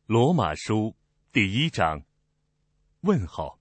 罗马书第1章，问候。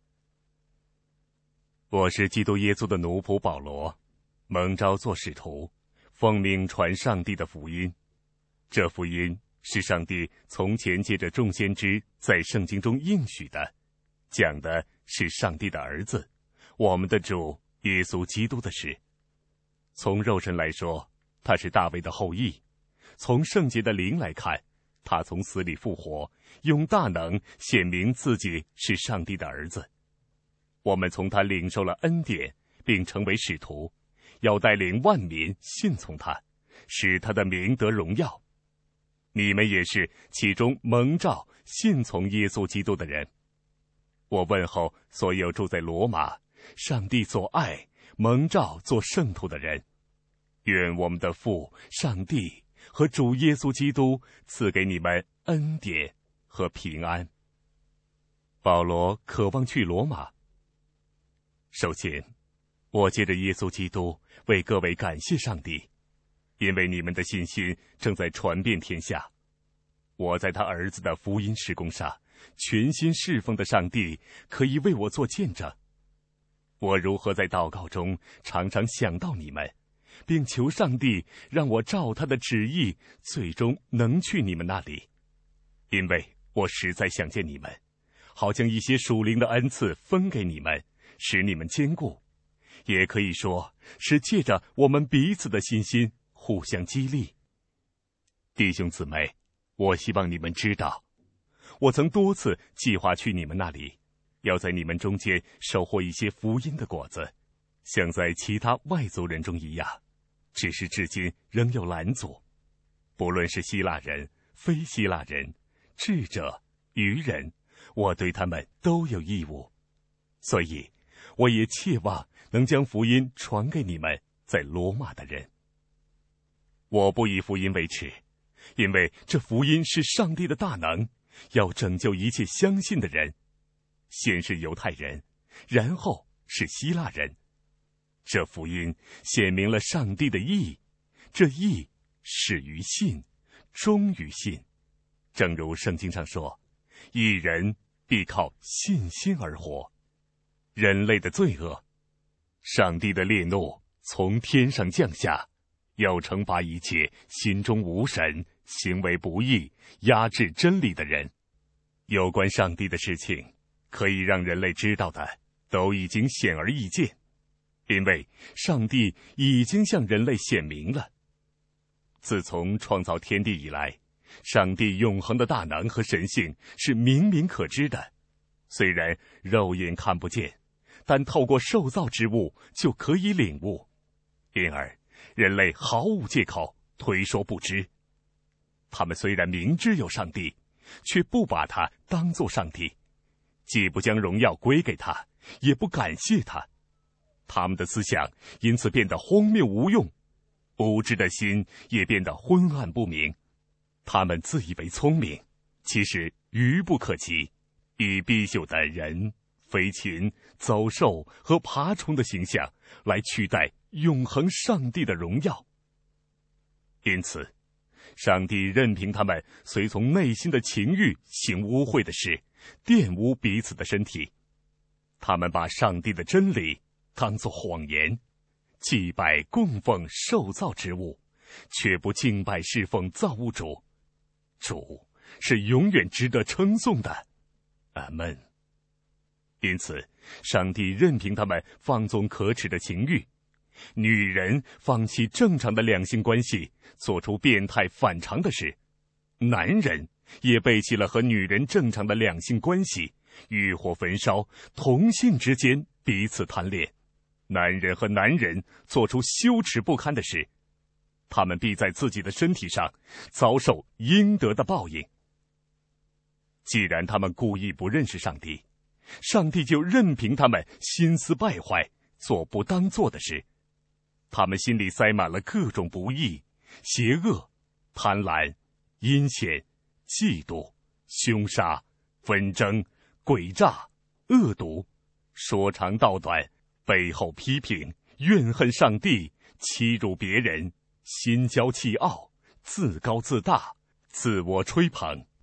我是基督耶稣的奴仆保罗，蒙召做使徒，奉命传上帝的福音。这福音是上帝从前借着众先知在圣经中应许的，讲的是上帝的儿子，我们的主耶稣基督的事。从肉身来说，他是大卫的后裔；从圣洁的灵来看，他从死里复活，用大能显明自己是上帝的儿子。我们从他领受了恩典，并成为使徒，要带领万民信从他，使他的名得荣耀。你们也是其中蒙召信从耶稣基督的人。我问候所有住在罗马，上帝所爱蒙召做圣徒的人。愿我们的父上帝和主耶稣基督赐给你们恩典和平安。保罗渴望去罗马。首先，我借着耶稣基督为各位感谢上帝，因为你们的信心正在传遍天下。我在他儿子的福音事工上全心侍奉的上帝可以为我做见证。我如何在祷告中常常想到你们，并求上帝让我照他的旨意最终能去你们那里，因为我实在想见你们，好将一些属灵的恩赐分给你们，使你们坚固，也可以说是借着我们彼此的信心互相激励。弟兄姊妹，我希望你们知道，我曾多次计划去你们那里，要在你们中间收获一些福音的果子，像在其他外族人中一样，只是至今仍有拦阻。不论是希腊人、非希腊人、智者、愚人，我对他们都有义务。所以我也切望能将福音传给你们在罗马的人。我不以福音为耻，因为这福音是上帝的大能，要拯救一切相信的人，先是犹太人，然后是希腊人。这福音显明了上帝的义，这义始于信，终于信。正如圣经上说，义人必靠信心而活。人类的罪恶，上帝的烈怒从天上降下，要惩罚一切心中无神、行为不义、压制真理的人。有关上帝的事情，可以让人类知道的，都已经显而易见，因为上帝已经向人类显明了。自从创造天地以来，上帝永恒的大能和神性是明明可知的，虽然肉眼看不见，但透过受造之物就可以领悟，因而人类毫无借口推说不知。他们虽然明知有上帝，却不把他当作上帝，既不将荣耀归给他，也不感谢他。他们的思想因此变得荒谬无用，无知的心也变得昏暗不明。他们自以为聪明，其实愚不可及，以必朽的人、飞禽、走兽和爬虫的形象来取代永恒上帝的荣耀。因此，上帝任凭他们随从内心的情欲行污秽的事，玷污彼此的身体。他们把上帝的真理当作谎言，祭拜供奉受造之物，却不敬拜侍奉造物主。主是永远值得称颂的。阿们。因此，上帝任凭他们放纵可耻的情欲，女人放弃正常的两性关系，做出变态反常的事；男人也背弃了和女人正常的两性关系，欲火焚烧，同性之间彼此贪恋。男人和男人做出羞耻不堪的事，他们必在自己的身体上遭受应得的报应。既然他们故意不认识上帝，上帝就任凭他们心思败坏，做不当做的事。他们心里塞满了各种不义、邪恶、贪婪、阴险、嫉妒、凶杀、纷争、诡诈、恶毒，说长道短，背后批评，怨恨上帝，欺辱别人，心骄气傲，自高自大，自我吹捧，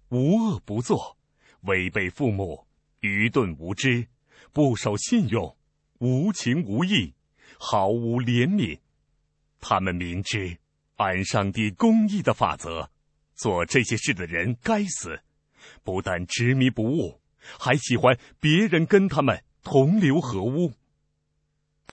无恶不作，违背父母，愚钝无知，不守信用，无情无义，毫无怜悯。他们明知按上帝公义的法则，做这些事的人该死，不但执迷不悟，还喜欢别人跟他们同流合污。